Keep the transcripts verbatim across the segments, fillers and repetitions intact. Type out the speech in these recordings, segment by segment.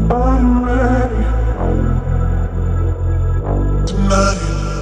Are you ready tonight?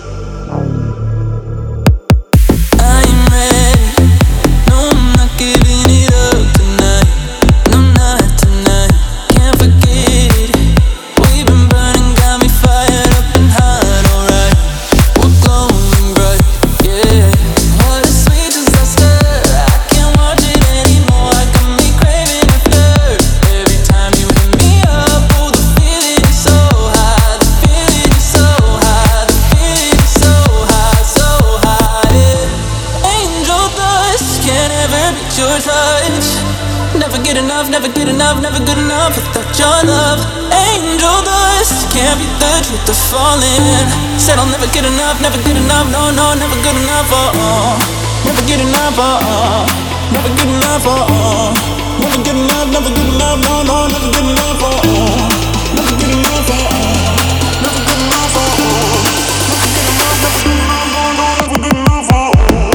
I am ready. No, I'm not giving it up tonight. No, not tonight. Can't forget it. We've been burning, got me fired up and hot, alright. We're glowing bright, yeah. What a sweet disaster. I can't watch it anymore. I got me craving after. Every time you hit me up, oh, the feeling is so high. The feeling is so high. The feeling is so high, so high, yeah. Angel dust can't ever beat your touch. Never get enough, never get enough, never good enough without your love. Angel dust can't beat the truth of falling. Said I'll never get enough, never get enough, no, no, never good enough, oh, oh. Never get enough, oh, oh. Never get enough, oh, oh. Never get enough, never get enough, no, no, never get enough, oh, oh. Never get enough, oh, oh. Never get enough, oh, oh. Never get enough, never get enough, no, no, never get enough, oh, oh.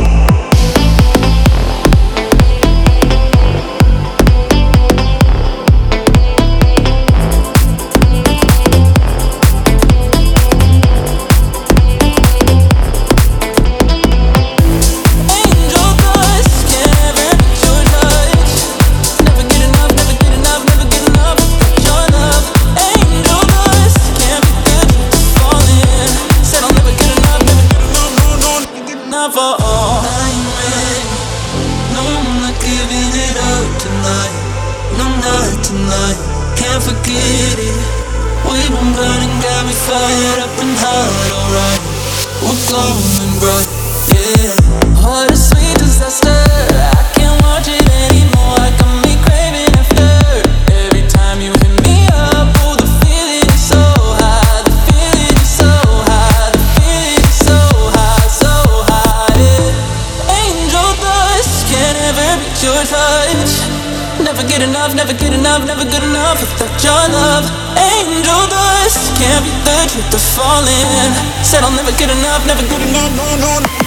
Angel dust can't ever beat your touch. Never get enough, never get enough, never get enough without your love. Angel dust can't beat the truth of falling. Said I'll never get enough, never get enough, no, no, never get enough, oh, oh. I'm ready. No, I'm not giving it up tonight. No, not tonight. Can't forget it. We've been burning, got me fired up and hot, alright. We're glowing bright, yeah. What a sweet disaster. I can't watch it anymore. I got me craving after. Every time you hit me up, oh, the feeling is so high. The feeling is so high. The feeling is so high, so high, yeah. Angel dust can't ever beat your touch. Never get enough, never get enough, never good enough without your love. Angel dust can't beat the truth of falling. Said I'll never get enough, never get enough, no, no, no.